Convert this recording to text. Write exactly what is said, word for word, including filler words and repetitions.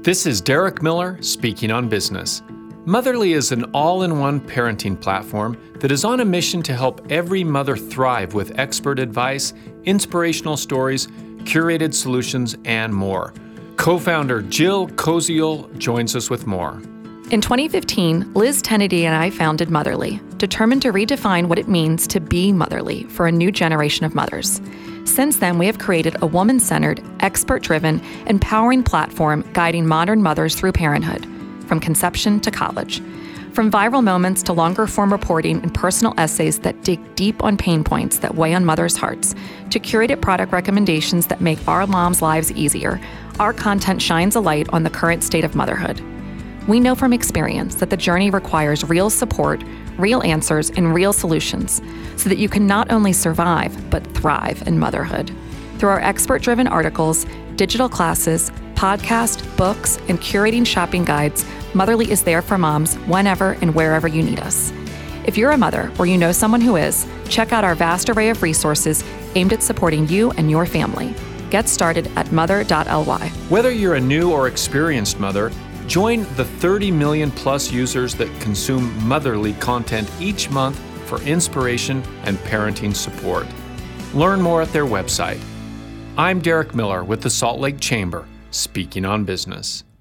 This is Derek Miller speaking on business. Motherly is an all-in-one parenting platform that is on a mission to help every mother thrive with expert advice, inspirational stories, curated solutions, and more. Co-founder Jill Koziol joins us with more. In twenty fifteen, Liz Tennedy and I founded Motherly, determined to redefine what it means to be motherly for a new generation of mothers. Since then, we have created a woman-centered, expert-driven, empowering platform guiding modern mothers through parenthood, from conception to college. From viral moments to longer-form reporting and personal essays that dig deep on pain points that weigh on mothers' hearts, to curated product recommendations that make our moms' lives easier, our content shines a light on the current state of motherhood. We know from experience that the journey requires real support, real answers, and real solutions so that you can not only survive, but thrive in motherhood. Through our expert-driven articles, digital classes, podcast, books, and curating shopping guides, Motherly is there for moms whenever and wherever you need us. If you're a mother or you know someone who is, check out our vast array of resources aimed at supporting you and your family. Get started at mother dot l y. Whether you're a new or experienced mother, join the thirty million plus users that consume Motherly content each month for inspiration and parenting support. Learn more at their website. I'm Derek Miller with the Salt Lake Chamber, speaking on business.